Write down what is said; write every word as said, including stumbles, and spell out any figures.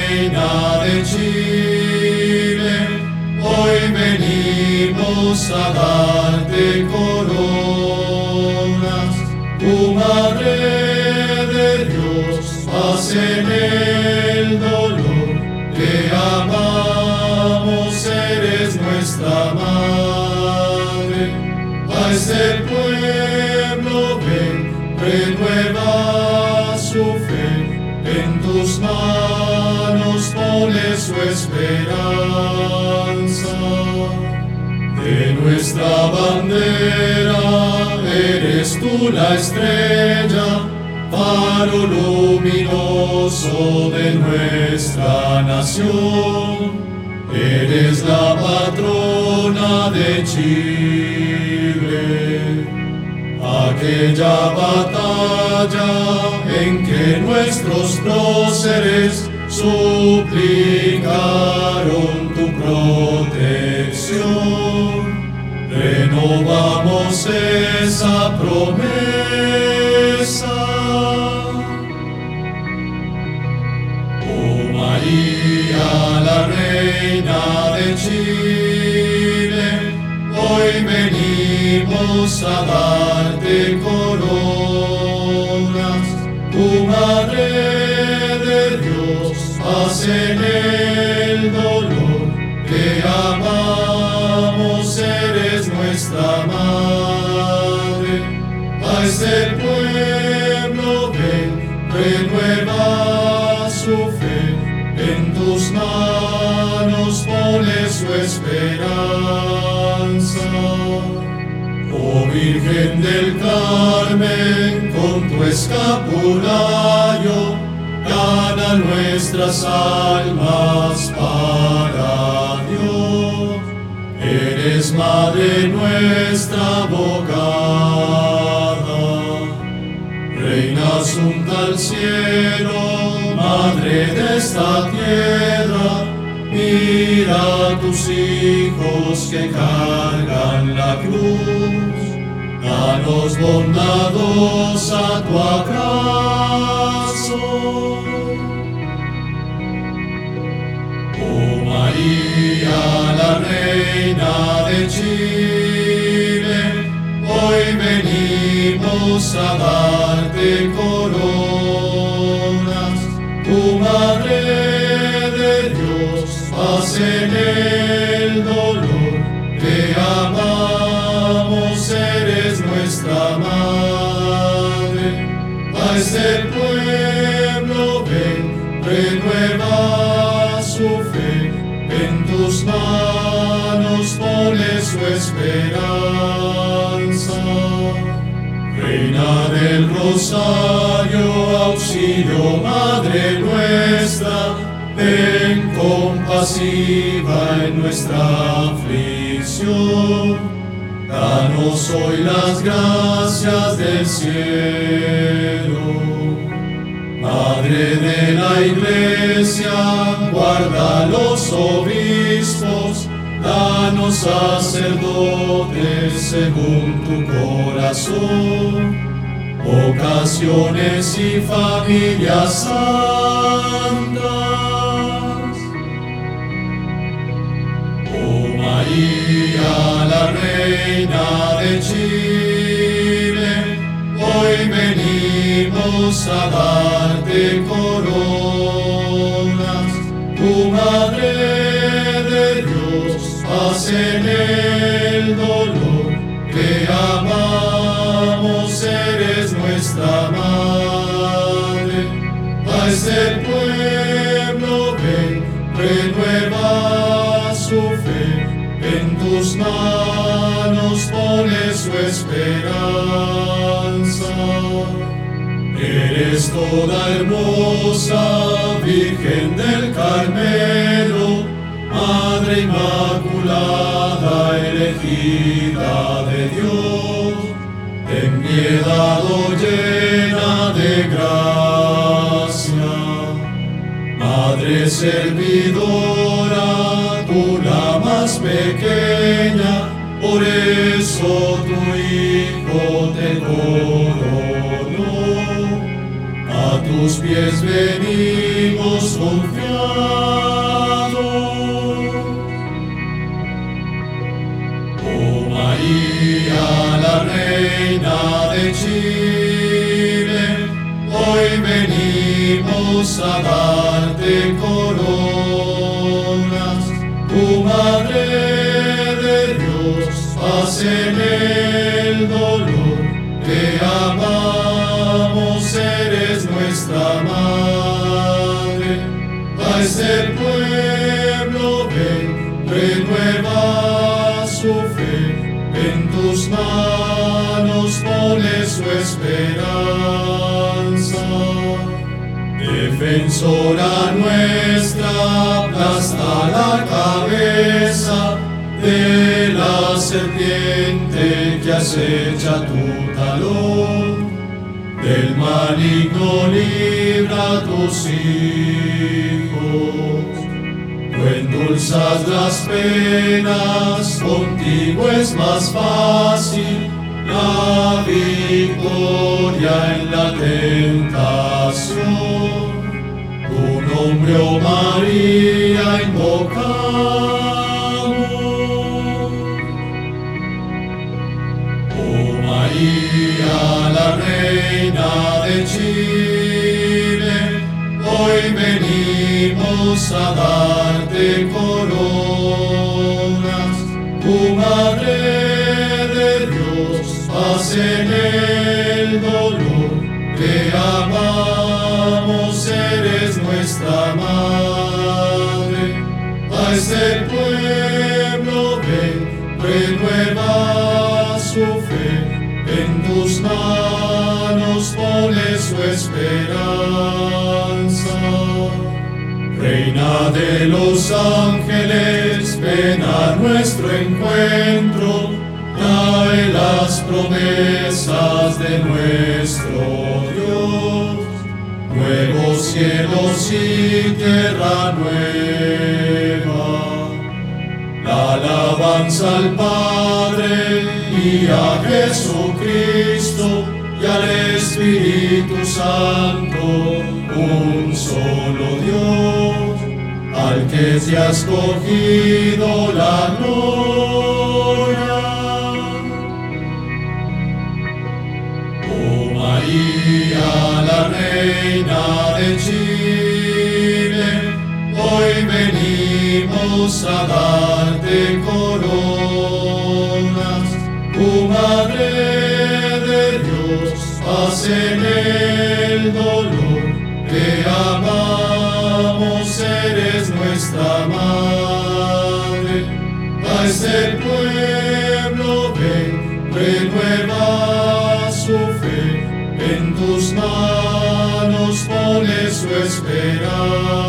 reina de Chile, hoy venimos a darte coronas. Tu Madre de Dios, paz en el dolor, te amamos, eres nuestra madre. A este pueblo ven, renueva su fe, en tus manos pone su esperanza. De nuestra bandera eres tú la estrella, faro luminoso de nuestra nación. Eres la patrona de Chile, aquella batalla en que nuestros próceres suplicaron tu protección. Renovamos esa promesa. Oh María, la reina de Chile, hoy venimos a darte coronas. Tu Madre de Dios, paz en el dolor, te amamos, eres nuestra madre. A este pueblo ven, renueva su fe, en tus manos pone su esperanza. Oh Virgen del Carmen, con tu escapulario, gana nuestras almas para Dios. Eres Madre nuestra abogada, Reina asunta al cielo, Madre de esta tierra. Mira a tus hijos que cargan la cruz, danos bondadosa tu abrazo. Oh María, la reina de Chile, hoy venimos a darte coronas. Tu Madre de Dios, paz en el dolor, te amamos, eres nuestra madre. A este pueblo ven, renueva su fe, en tus manos pone su esperanza. Reina del Rosario, auxilio, Madre nuestra, ven compasiva en nuestra aflicción. Danos hoy las gracias del cielo. Madre de la Iglesia, guarda los obispos, danos sacerdotes según tu corazón, vocaciones y familias santas. Oh María, la reina de Chile, hoy venimos a darte coronas. Tu Madre de Dios, paz en el dolor, te amamos, eres nuestra madre. A este pueblo ven, renueva su fe, en tus manos pone su esperanza. Eres toda hermosa, Virgen del Carmelo, Madre Inmaculada, elegida de Dios. Ten piedad, oh llena de gracia, Madre servidora, tú la más pequeña, por eso tu Hijo te coronó. A tus pies venimos confiados. Oh María, la Reina de Chile, hoy venimos a darte coronas. Tu Madre de Dios, paz en el dolor, te amamos, eres nuestra Madre. A este pueblo ven, renueva su fe, en tus manos pone su esperanza. Defensora nuestra, aplasta la cabeza de la serpiente que acecha tu talón. Del maligno libra a tus hijos. Tú endulzas las penas, contigo es más fácil la victoria en la tentación. Tu nombre, oh María, invocamos. Oh María, la Reina de Chile, hoy venimos a darte coronas. Tu Madre de Dios, paz en el dolor, te amamos, eres nuestra Madre. A este pueblo ven, renueva su fe, en tus manos pone su esperanza. Reina de los ángeles, ven a nuestro encuentro, trae las promesas de nuestro Dios. Nuevos cielos y tierra nueva, la alabanza al Padre y a Jesucristo y al Espíritu Santo, un solo Dios, al que te ha escogido la gloria. Oh María, la Reina de Chile, hoy venimos a darte coronas. Tu Madre de Dios, paz en el dolor, te amamos, eres nuestra Madre. A este pueblo ven, renueva su fe, en tus manos pone su esperanza.